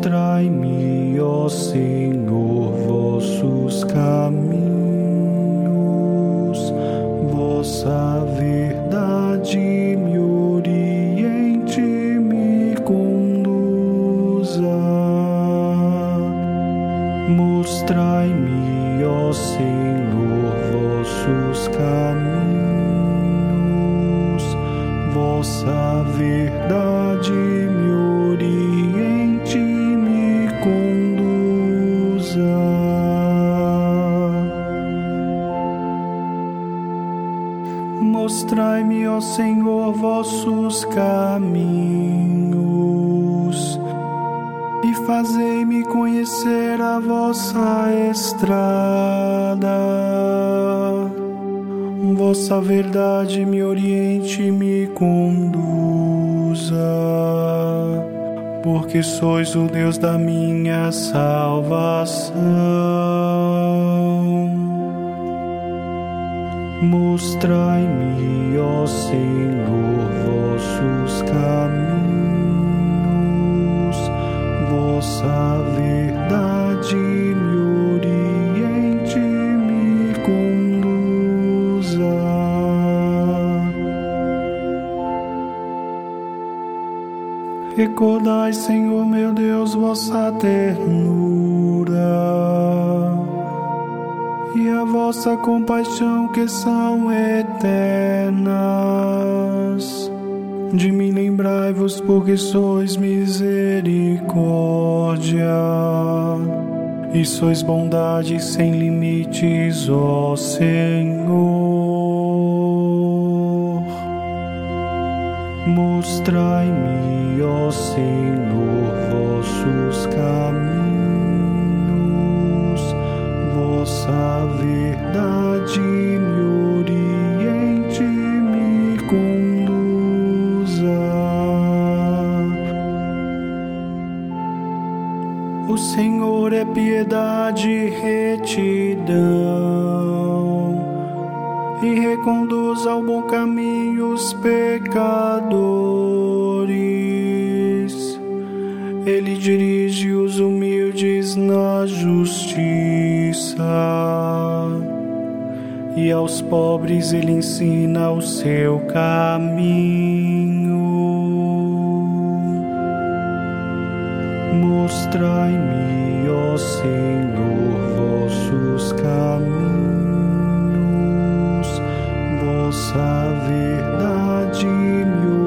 Mostrai-me, ó Senhor, vossos caminhos, vossa verdade me oriente, me conduza. Mostrai-me, ó Senhor, vossos caminhos, vossa verdade me oriente, me conduza. Mostrai-me, ó Senhor, vossos caminhos e fazei-me conhecer a vossa estrada. Vossa verdade me oriente e me conduza, porque sois o Deus da minha salvação. Mostrai-me, ó Senhor, vossos caminhos, vossa verdade me oriente, me conduza. Recordai, Senhor meu Deus, vossa ternura e a vossa compaixão, que são eternas. De mim lembrai-vos, porque sois misericórdia e sois bondade sem limites, ó Senhor. Mostrai-me, ó Senhor, vossos caminhos, vossa verdade me oriente, me conduza. O Senhor é piedade e retidão, e reconduz ao bom caminho os pecadores. Ele dirige os humildes na justiça, e aos pobres ele ensina o seu caminho. Mostrai-me, ó Senhor, vossos caminhos, vossa verdade me